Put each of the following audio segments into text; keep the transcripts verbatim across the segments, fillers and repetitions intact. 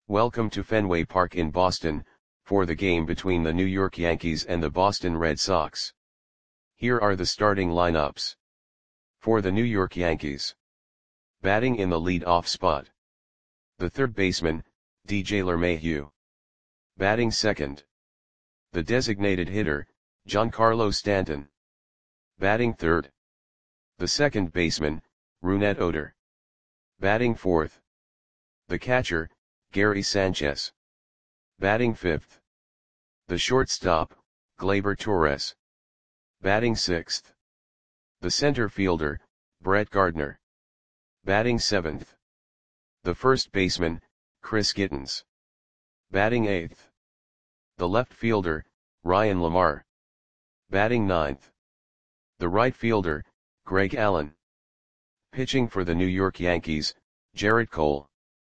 Welcome to Fenway Park in Boston, for the game between the New York Yankees and the Boston Red Sox. Here are the starting lineups. For the New York Yankees. Batting in the lead-off spot. The third baseman, D J LeMahieu. Batting second. The designated hitter, Giancarlo Stanton. Batting third. The second baseman, Rougned Odor. Batting fourth. The catcher, Gary Sanchez. Batting fifth. The shortstop, Gleyber Torres. Batting sixth. The center fielder, Brett Gardner. Batting seventh. The first baseman, Chris Gittens. Batting eighth. The left fielder, Ryan LaMarre. Batting ninth. The right fielder, Greg Allen. Pitching for the New York Yankees, Gerrit Cole.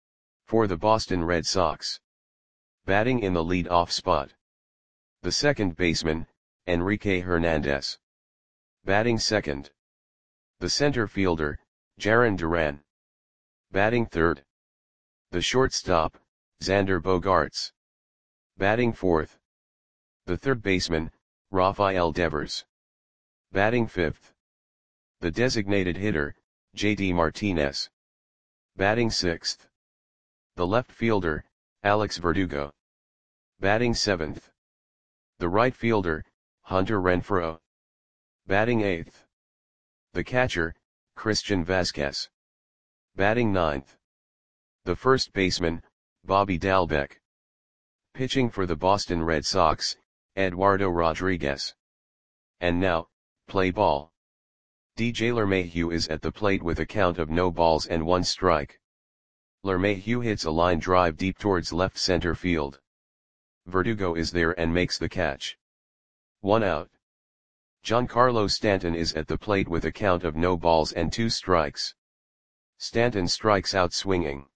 For the Boston Red Sox. Batting in the lead-off spot. The second baseman, Enrique Hernandez. Batting second. The center fielder, Jarren Duran. Batting third. The shortstop, Xander Bogaerts. Batting fourth. The third baseman, Rafael Devers. Batting fifth. The designated hitter, J D Martinez. Batting sixth. The left fielder, Alex Verdugo. Batting seventh. The right fielder, Hunter Renfroe. Batting eighth. The catcher, Christian Vazquez. Batting ninth. The first baseman, Bobby Dalbec. Pitching for the Boston Red Sox, Eduardo Rodriguez. And now, play ball. D J LeMahieu is at the plate with a count of no balls and one strike. LeMahieu hits a line drive deep towards left center field. Verdugo is there and makes the catch. One out. Giancarlo Stanton is at the plate with a count of no balls and two strikes. Stanton strikes out swinging.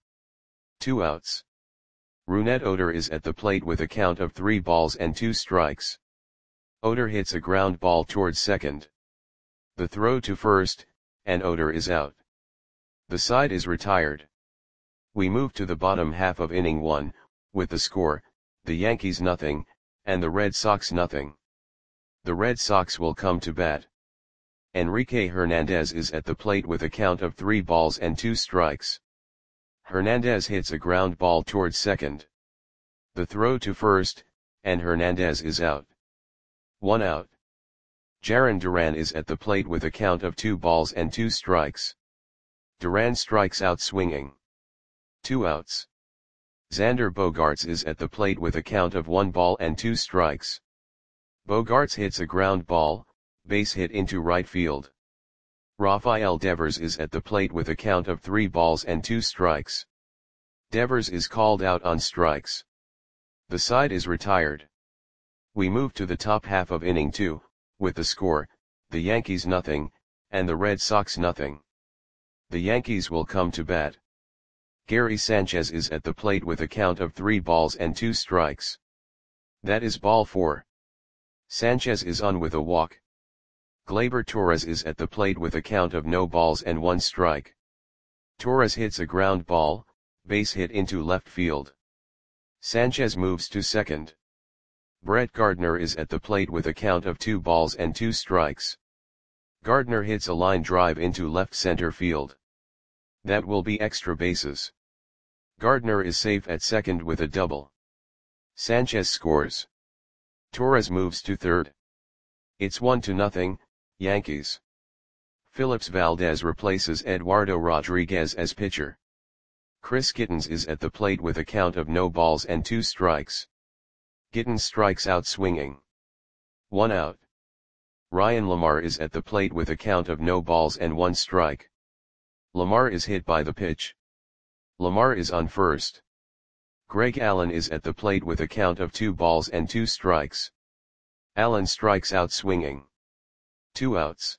Two outs. Rougned Odor is at the plate with a count of three balls and two strikes. Odor hits a ground ball towards second. The throw to first, and Odor is out. The side is retired. We move to the bottom half of inning one, with the score, the Yankees nothing, and the Red Sox nothing. The Red Sox will come to bat. Enrique Hernandez is at the plate with a count of three balls and two strikes. Hernandez hits a ground ball towards second. The throw to first, and Hernandez is out. One out. Jarren Duran is at the plate with a count of two balls and two strikes. Duran strikes out swinging. Two outs. Xander Bogaerts is at the plate with a count of one ball and two strikes. Bogaerts hits a ground ball, base hit into right field. Rafael Devers is at the plate with a count of three balls and two strikes. Devers is called out on strikes. The side is retired. We move to the top half of inning two, with the score, the Yankees nothing, and the Red Sox nothing. The Yankees will come to bat. Gary Sanchez is at the plate with a count of three balls and two strikes. That is ball four. Sanchez is on with a walk. Gleyber Torres is at the plate with a count of no balls and one strike. Torres hits a ground ball, base hit into left field. Sanchez moves to second. Brett Gardner is at the plate with a count of two balls and two strikes. Gardner hits a line drive into left center field. That will be extra bases. Gardner is safe at second with a double. Sanchez scores. Torres moves to third. It's one to nothing, Yankees. Phillips Valdez replaces Eduardo Rodriguez as pitcher. Chris Gittens is at the plate with a count of no balls and two strikes. Gittens strikes out swinging. One out. Ryan LaMarre is at the plate with a count of no balls and one strike. LaMarre is hit by the pitch. LaMarre is on first. Greg Allen is at the plate with a count of two balls and two strikes. Allen strikes out swinging. Two outs.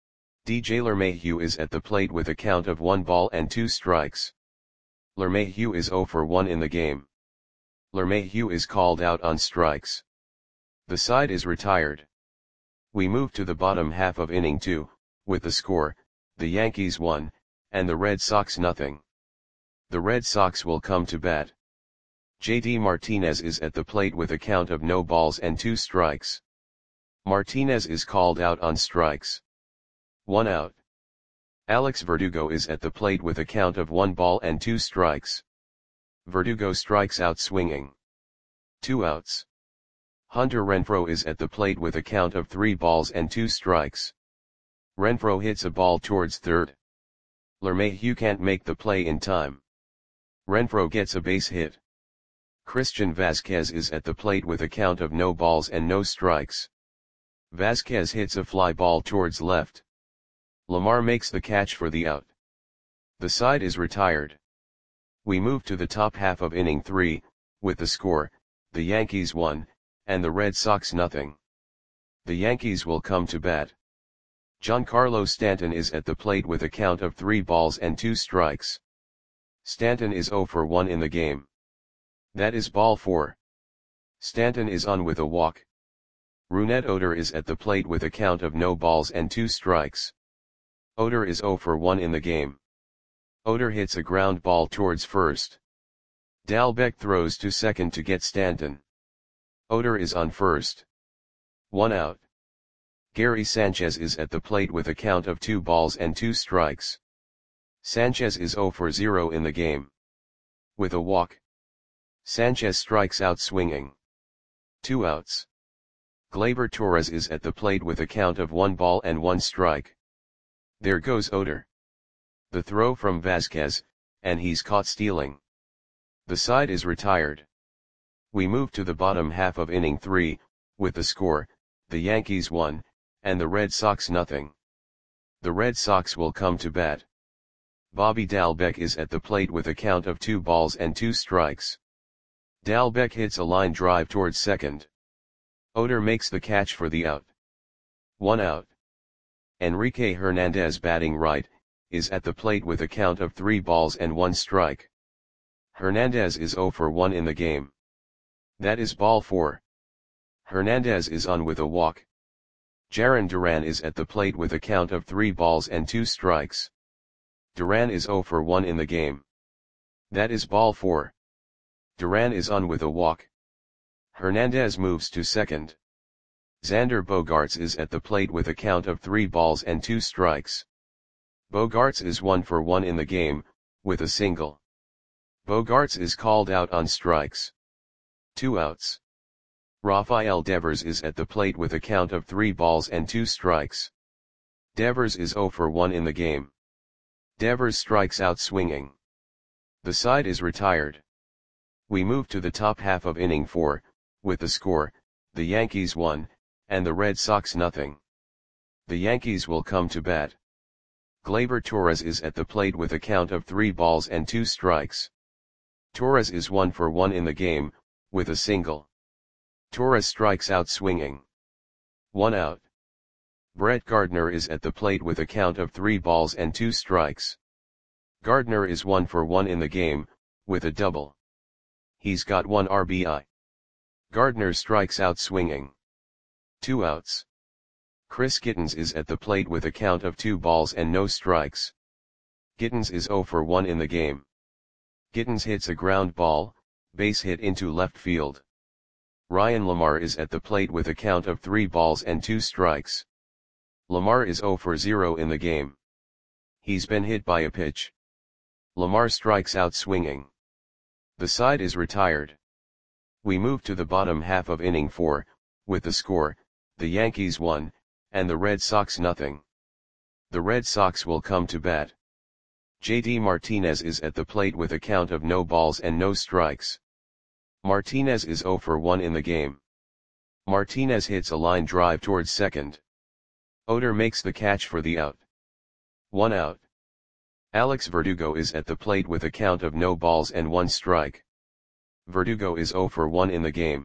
D J LeMahieu is at the plate with a count of one ball and two strikes. LeMahieu is zero for one in the game. LeMahieu is called out on strikes. The side is retired. We move to the bottom half of inning two, with the score, the Yankees one, and the Red Sox nothing. The Red Sox will come to bat. J D Martinez is at the plate with a count of no balls and two strikes. Martinez is called out on strikes. One out. Alex Verdugo is at the plate with a count of one ball and two strikes. Verdugo strikes out swinging. Two outs. Hunter Renfroe is at the plate with a count of three balls and two strikes. Renfroe hits a ball towards third. LeMahieu can't make the play in time. Renfroe gets a base hit. Christian Vasquez is at the plate with a count of no balls and no strikes. Vasquez hits a fly ball towards left. Lamar makes the catch for the out. The side is retired. We move to the top half of inning three, with the score, the Yankees one, and the Red Sox nothing. The Yankees will come to bat. Giancarlo Stanton is at the plate with a count of three balls and two strikes. Stanton is zero for one in the game. That is ball four. Stanton is on with a walk. Rougned Odor is at the plate with a count of no balls and two strikes. Odor is zero for one in the game. Odor hits a ground ball towards first. Dalbec throws to second to get Stanton. Odor is on first. One out. Gary Sanchez is at the plate with a count of two balls and two strikes. Sanchez is zero for zero in the game. With a walk. Sanchez strikes out swinging. Two outs. Gleyber Torres is at the plate with a count of one ball and one strike. There goes Odor. The throw from Vasquez, and he's caught stealing. The side is retired. We move to the bottom half of inning three, with the score, the Yankees one, and the Red Sox nothing. The Red Sox will come to bat. Bobby Dalbec is at the plate with a count of two balls and two strikes. Dalbec hits a line drive towards second. Odor makes the catch for the out. One out. Enrique Hernandez, batting right, is at the plate with a count of three balls and one strike. Hernandez is zero for one in the game. That is ball four. Hernandez is on with a walk. Jarren Duran is at the plate with a count of three balls and two strikes. Duran is zero for one in the game. That is ball four. Duran is on with a walk. Hernandez moves to second. Xander Bogaerts is at the plate with a count of three balls and two strikes. Bogaerts is one for one in the game, with a single. Bogaerts is called out on strikes. Two outs. Rafael Devers is at the plate with a count of three balls and two strikes. Devers is zero for one in the game. Devers strikes out swinging. The side is retired. We move to the top half of inning four, with the score, the Yankees one, and the Red Sox nothing. The Yankees will come to bat. Gleyber Torres is at the plate with a count of three balls and two strikes. Torres is one for one in the game, with a single. Torres strikes out swinging. One out. Brett Gardner is at the plate with a count of three balls and two strikes. Gardner is one for one in the game, with a double. He's got one R B I. Gardner strikes out swinging. Two outs. Chris Gittens is at the plate with a count of two balls and no strikes. Gittens is zero for one in the game. Gittens hits a ground ball, base hit into left field. Ryan Lamar is at the plate with a count of three balls and two strikes. Lamar is zero for zero in the game. He's been hit by a pitch. Lamar strikes out swinging. The side is retired. We move to the bottom half of inning four, with the score, the Yankees one, and the Red Sox nothing. The Red Sox will come to bat. J D Martinez is at the plate with a count of no balls and no strikes. Martinez is zero for one in the game. Martinez hits a line drive towards second. Odor makes the catch for the out. One out. Alex Verdugo is at the plate with a count of no balls and one strike. Verdugo is zero for one in the game.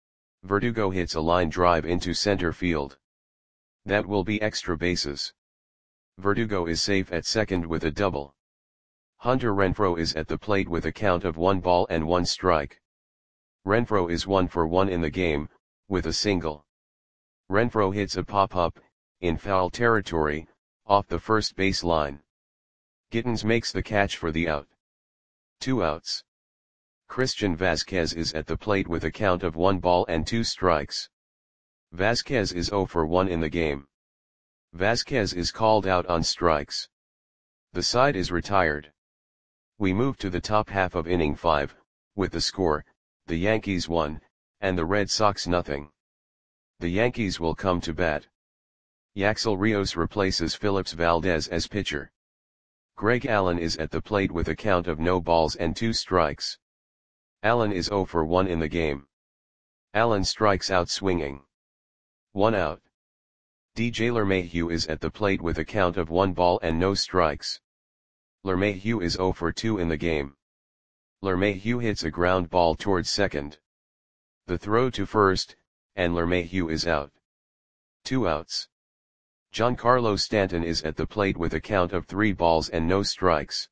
Verdugo hits a line drive into center field. That will be extra bases. Verdugo is safe at second with a double. Hunter Renfroe is at the plate with a count of one ball and one strike. Renfroe is one for one in the game, with a single. Renfroe hits a pop-up, in foul territory, off the first base line. Gittens makes the catch for the out. Two outs. Christian Vazquez is at the plate with a count of one ball and two strikes. Vazquez is zero for one in the game. Vazquez is called out on strikes. The side is retired. We move to the top half of inning five, with the score, the Yankees one, and the Red Sox nothing. The Yankees will come to bat. Yaxel Rios replaces Phillips Valdez as pitcher. Greg Allen is at the plate with a count of no balls and two strikes. Allen is zero for one in the game. Allen strikes out swinging. One out. D J LeMahieu is at the plate with a count of one ball and no strikes. LeMahieu is zero for two in the game. LeMahieu hits a ground ball towards second. The throw to first, and LeMahieu is out. Two outs. Giancarlo Stanton is at the plate with a count of three balls and no strikes.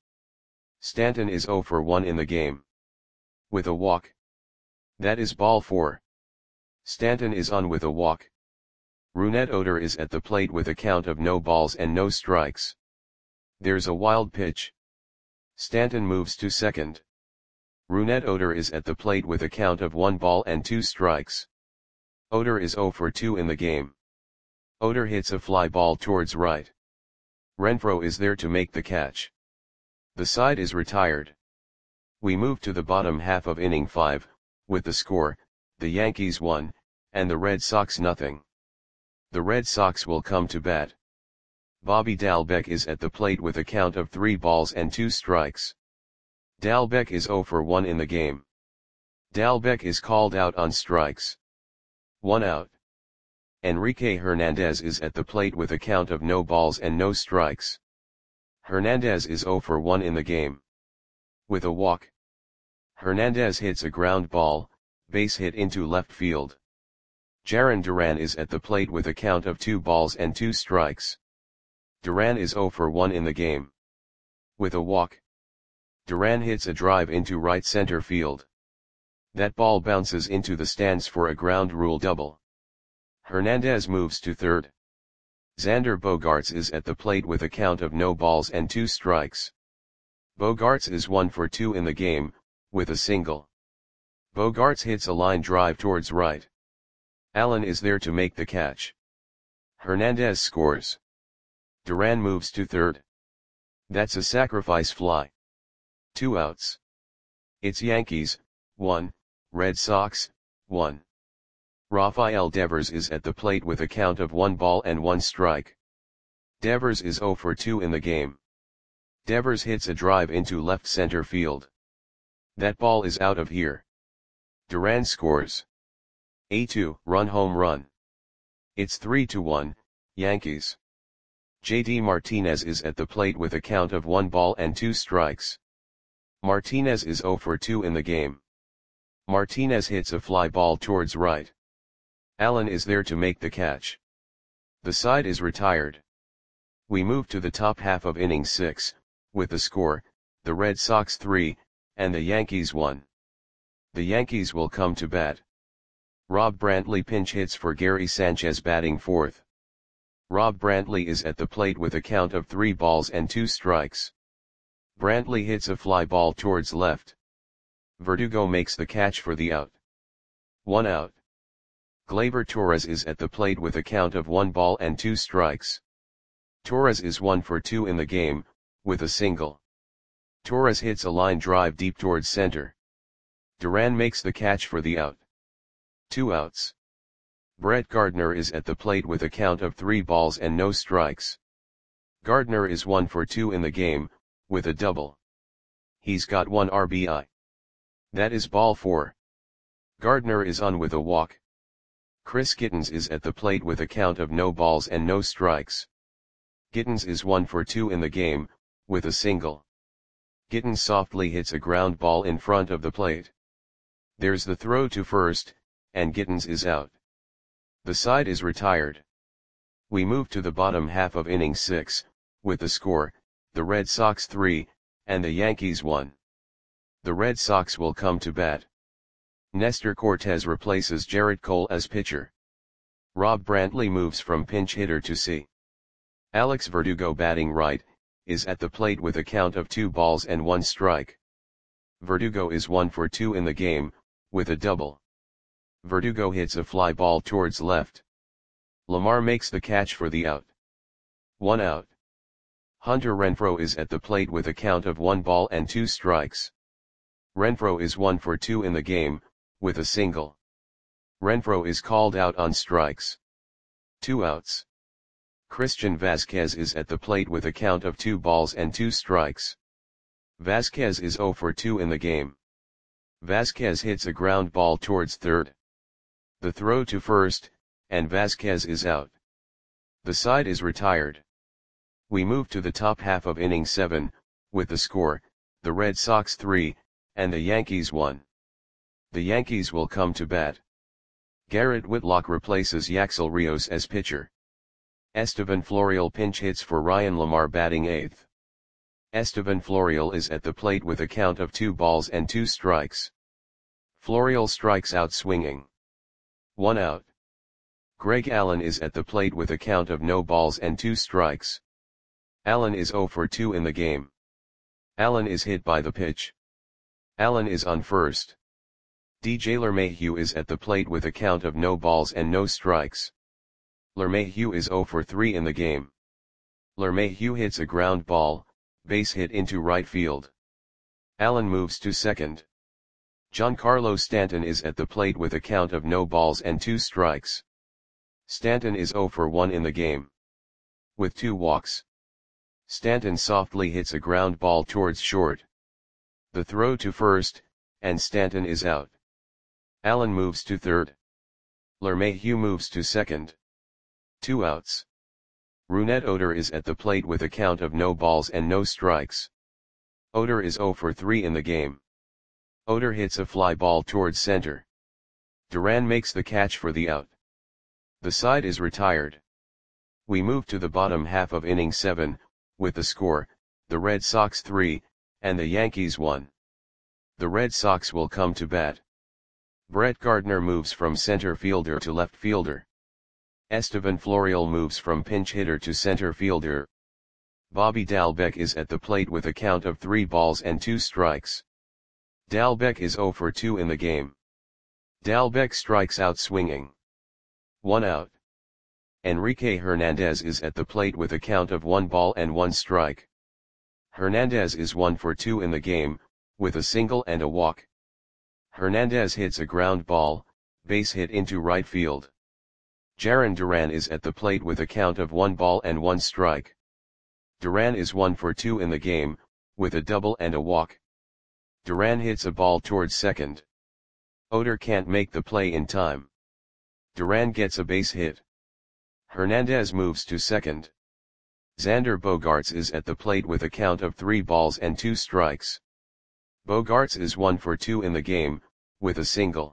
Stanton is zero for one in the game. With a walk. That is ball four. Stanton is on with a walk. Rougned Odor is at the plate with a count of no balls and no strikes. There's a wild pitch. Stanton moves to second. Rougned Odor is at the plate with a count of one ball and two strikes. Odor is zero for two in the game. Odor hits a fly ball towards right. Renfroe is there to make the catch. The side is retired. We move to the bottom half of inning five, with the score, the Yankees one, and the Red Sox nothing. The Red Sox will come to bat. Bobby Dalbec is at the plate with a count of three balls and two strikes. Dalbec is zero for one in the game. Dalbec is called out on strikes. One out. Enrique Hernandez is at the plate with a count of no balls and no strikes. Hernandez is zero for one in the game. With a walk. Hernandez hits a ground ball, base hit into left field. Jarren Duran is at the plate with a count of two balls and two strikes. Duran is zero for one in the game. With a walk. Duran hits a drive into right center field. That ball bounces into the stands for a ground rule double. Hernandez moves to third. Xander Bogaerts is at the plate with a count of no balls and two strikes. Bogaerts is one for two in the game, with a single. Bogaerts hits a line drive towards right. Allen is there to make the catch. Hernandez scores. Duran moves to third. That's a sacrifice fly. Two outs. It's Yankees, one, Red Sox, one. Rafael Devers is at the plate with a count of one ball and one strike. Devers is zero for two in the game. Devers hits a drive into left center field. That ball is out of here. Duran scores. A two run home run. It's three to one, Yankees. J D Martinez is at the plate with a count of one ball and two strikes. Martinez is zero for two in the game. Martinez hits a fly ball towards right. Allen is there to make the catch. The side is retired. We move to the top half of inning six, with the score, the Red Sox three, and the Yankees one. The Yankees will come to bat. Rob Brantley pinch hits for Gary Sanchez batting fourth. Rob Brantley is at the plate with a count of three balls and two strikes. Brantley hits a fly ball towards left. Verdugo makes the catch for the out. One out. Gleyber Torres is at the plate with a count of one ball and two strikes. Torres is one for two in the game, with a single. Torres hits a line drive deep towards center. Duran makes the catch for the out. Two outs. Brett Gardner is at the plate with a count of three balls and no strikes. Gardner is one for two in the game, with a double. He's got one R B I. That is ball four. Gardner is on with a walk. Chris Gittens is at the plate with a count of no balls and no strikes. Gittens is one for two in the game, with a single. Gittens softly hits a ground ball in front of the plate. There's the throw to first, and Gittens is out. The side is retired. We move to the bottom half of inning six, with the score, the Red Sox three, and the Yankees one. The Red Sox will come to bat. Nestor Cortes replaces Jarrett Cole as pitcher. Rob Brantley moves from pinch hitter to C. Alex Verdugo batting right, is at the plate with a count of two balls and one strike. Verdugo is one for two in the game, with a double. Verdugo hits a fly ball towards left. Lamar makes the catch for the out. One out. Hunter Renfroe is at the plate with a count of one ball and two strikes. Renfroe is one for two in the game, with a single. Renfroe is called out on strikes. Two outs. Christian Vasquez is at the plate with a count of two balls and two strikes. Vasquez is zero for two in the game. Vasquez hits a ground ball towards third. The throw to first, and Vasquez is out. The side is retired. We move to the top half of inning seven, with the score, the Red Sox three, and the Yankees one. The Yankees will come to bat. Garrett Whitlock replaces Yaxel Rios as pitcher. Estevan Florial pinch hits for Ryan Lamar batting eighth. Estevan Florial is at the plate with a count of two balls and two strikes. Florial strikes out swinging. One out. Greg Allen is at the plate with a count of no balls and two strikes. Allen is zero for two in the game. Allen is hit by the pitch. Allen is on first. D J LeMahieu is at the plate with a count of no balls and no strikes. LeMahieu is zero for three in the game. LeMahieu hits a ground ball, base hit into right field. Allen moves to second. Giancarlo Stanton is at the plate with a count of no balls and two strikes. Stanton is zero for one in the game. With two walks. Stanton softly hits a ground ball towards short. The throw to first, and Stanton is out. Allen moves to third. LeMahieu moves to second. Two outs. Rougned Odor is at the plate with a count of no balls and no strikes. Odor is zero for three in the game. Odor hits a fly ball towards center. Duran makes the catch for the out. The side is retired. We move to the bottom half of inning seven, with the score, the Red Sox three, and the Yankees one. The Red Sox will come to bat. Brett Gardner moves from center fielder to left fielder. Estevan Florial moves from pinch hitter to center fielder. Bobby Dalbec is at the plate with a count of three balls and two strikes. Dalbec is zero for two in the game. Dalbec strikes out swinging. One out. Enrique Hernandez is at the plate with a count of one ball and one strike. Hernandez is one for two in the game, with a single and a walk. Hernandez hits a ground ball, base hit into right field. Jarren Duran is at the plate with a count of one ball and one strike. Duran is one for two in the game, with a double and a walk. Duran hits a ball towards second. Odor can't make the play in time. Duran gets a base hit. Hernandez moves to second. Xander Bogaerts is at the plate with a count of three balls and two strikes. Bogaerts is one for two in the game, with a single.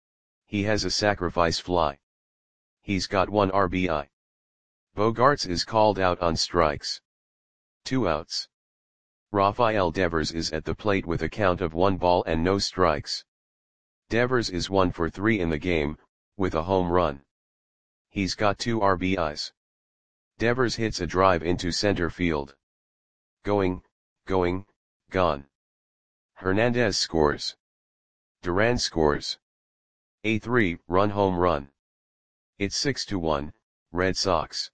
He has a sacrifice fly. He's got one R B I. Bogaerts is called out on strikes. Two outs. Rafael Devers is at the plate with a count of one ball and no strikes. Devers is one for three in the game, with a home run. He's got two R B Is. Devers hits a drive into center field. Going, going, gone. Hernandez scores. Duran scores. A three-run home run. It's six to one, Red Sox.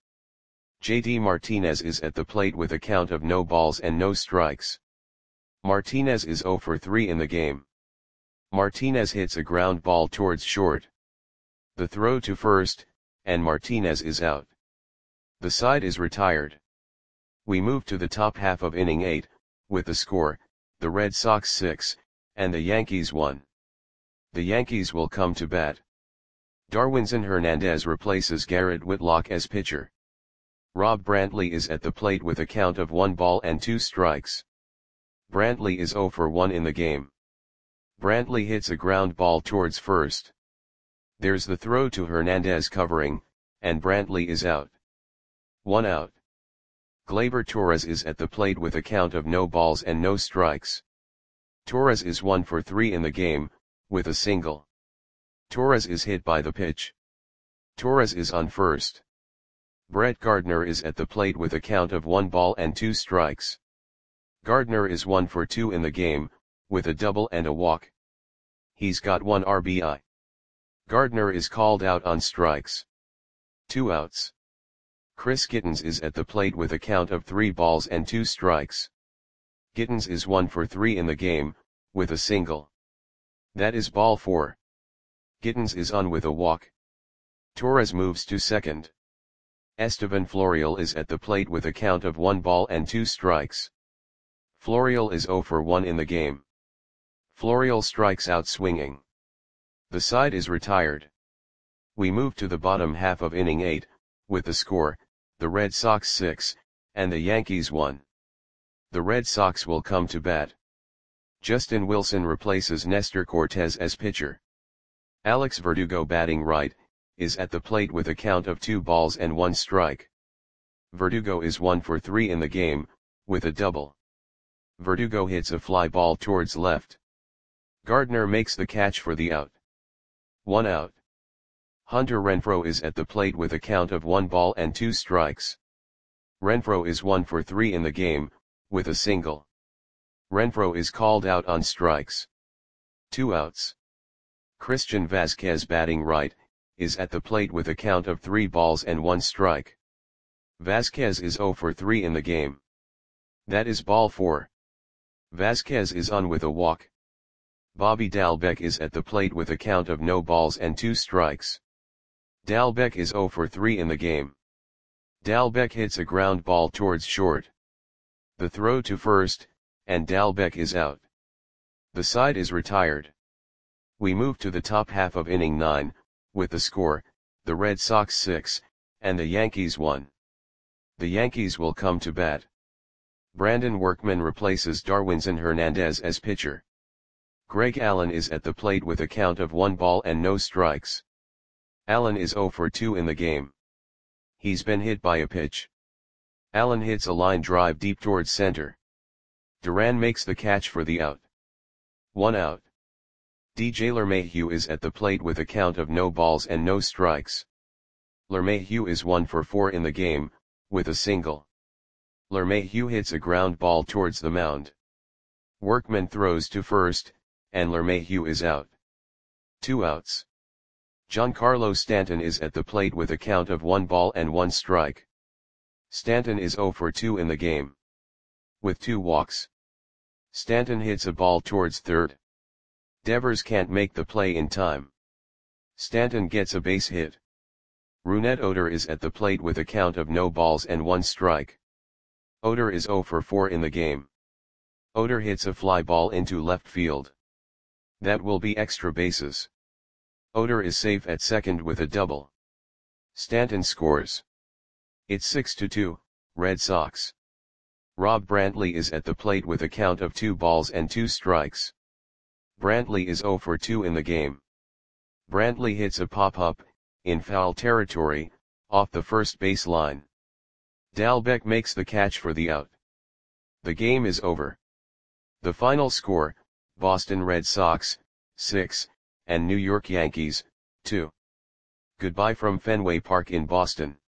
J D Martinez is at the plate with a count of no balls and no strikes. Martinez is zero for three in the game. Martinez hits a ground ball towards short. The throw to first, and Martinez is out. The side is retired. We move to the top half of inning eight, with the score, the Red Sox six, and the Yankees one. The Yankees will come to bat. Darwinzon Hernandez replaces Garrett Whitlock as pitcher. Rob Brantley is at the plate with a count of one ball and two strikes. Brantley is zero for one in the game. Brantley hits a ground ball towards first. There's the throw to Hernandez covering, and Brantley is out. One out. Gleyber Torres is at the plate with a count of no balls and no strikes. Torres is one for three in the game, with a single. Torres is hit by the pitch. Torres is on first. Brett Gardner is at the plate with a count of one ball and two strikes. Gardner is one for two in the game, with a double and a walk. He's got one R B I. Gardner is called out on strikes. Two outs. Chris Gittens is at the plate with a count of three balls and two strikes. Gittens is one for three in the game, with a single. That is ball four. Gittens is on with a walk. Torres moves to second. Estevan Florial is at the plate with a count of one ball and two strikes. Florial is zero for one in the game. Florial strikes out swinging. The side is retired. We move to the bottom half of inning eight, with the score, the Red Sox six, and the Yankees one. The Red Sox will come to bat. Justin Wilson replaces Nestor Cortez as pitcher. Alex Verdugo, batting right, is at the plate with a count of two balls and one strike. Verdugo is one for three in the game, with a double. Verdugo hits a fly ball towards left. Gardner makes the catch for the out. One out. Hunter Renfroe is at the plate with a count of one ball and two strikes. Renfroe is one for three in the game, with a single. Renfroe is called out on strikes. Two outs. Christian Vazquez, batting right, is at the plate with a count of three balls and one strike. Vazquez is zero for three in the game. That is ball four. Vazquez is on with a walk. Bobby Dalbec is at the plate with a count of no balls and two strikes. Dalbec is zero for three in the game. Dalbec hits a ground ball towards short. The throw to first, and Dalbec is out. The side is retired. We move to the top half of inning nine, with the score, the Red Sox six, and the Yankees one. The Yankees will come to bat. Brandon Workman replaces Darwinzon Hernandez as pitcher. Greg Allen is at the plate with a count of one ball and no strikes. Allen is zero for two in the game. He's been hit by a pitch. Allen hits a line drive deep towards center. Duran makes the catch for the out. One out. D J LeMahieu is at the plate with a count of no balls and no strikes. LeMahieu is one for four in the game, with a single. LeMahieu hits a ground ball towards the mound. Workman throws to first, and LeMahieu is out. Two outs. Giancarlo Stanton is at the plate with a count of one ball and one strike. Stanton is zero for two in the game. With two walks. Stanton hits a ball towards third. Devers can't make the play in time. Stanton gets a base hit. Rougned Odor is at the plate with a count of no balls and one strike. Odor is zero for four in the game. Odor hits a fly ball into left field. That will be extra bases. Odor is safe at second with a double. Stanton scores. It's six to two, Red Sox. Rob Brantley is at the plate with a count of two balls and two strikes. Brantley is zero for two in the game. Brantley hits a pop-up, in foul territory, off the first base line. Dalbec makes the catch for the out. The game is over. The final score, Boston Red Sox, six, and New York Yankees, two. Goodbye from Fenway Park in Boston.